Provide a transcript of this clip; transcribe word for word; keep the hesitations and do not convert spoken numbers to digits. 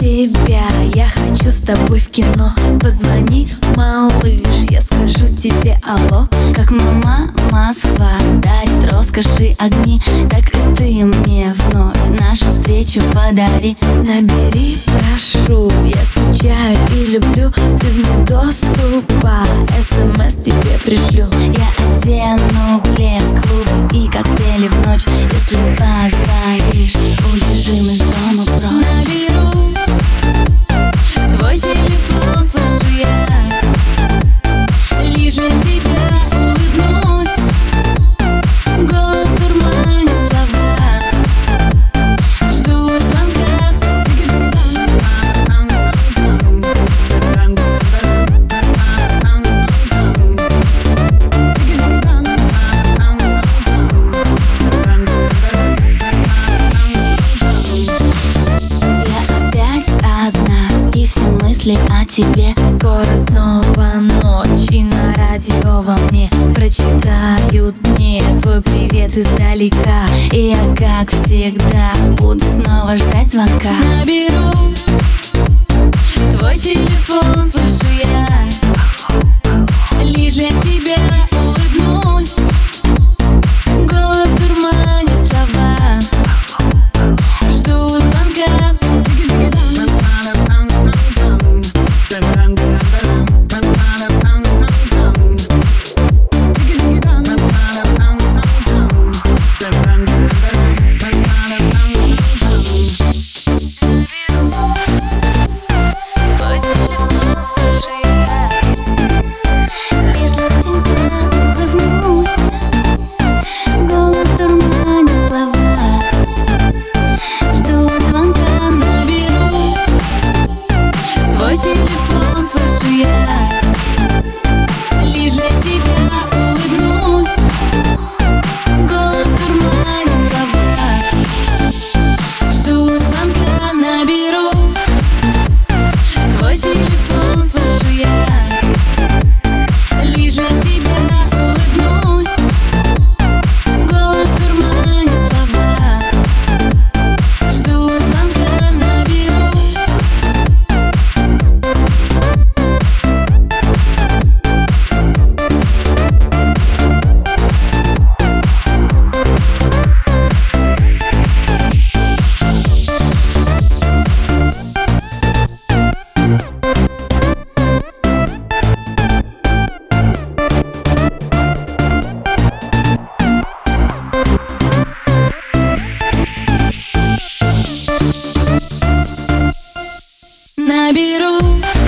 тебя, я хочу с тобой в кино. Позвони, малыш, я скажу тебе алло. Как мама Москва дарит роскоши огни, так и ты мне вновь нашу встречу подари. Набери, прошу, я скучаю и люблю. Ты вне доступа, смс тебе пришлю. Я одену блеск, клубы и коктейли в ночь. Если позвонишь, убежим из дома прочь. Наберу твой телефон, слышу я, лишь для тебя улыбнусь. Голос дурманит слова, жду звонка. Я опять одна, и все мысли о тебе. Скоро снова ночь, и на радио во мне прочитают мне твой привет издалека. И я, как всегда, буду снова ждать звонка. Наберу твой телефон, слышу я, лишь для тебя улыбнусь. Голос дурманит слова, жду звонка. Твой телефон, слышу я, лишь для тебя улыбнусь. Голос дурманит слова, жду звонка. Наберу твой телефон, слышу я, лишь для тебя улыбнусь. Голос дурманит слова, жду звонка. Наберу Наберу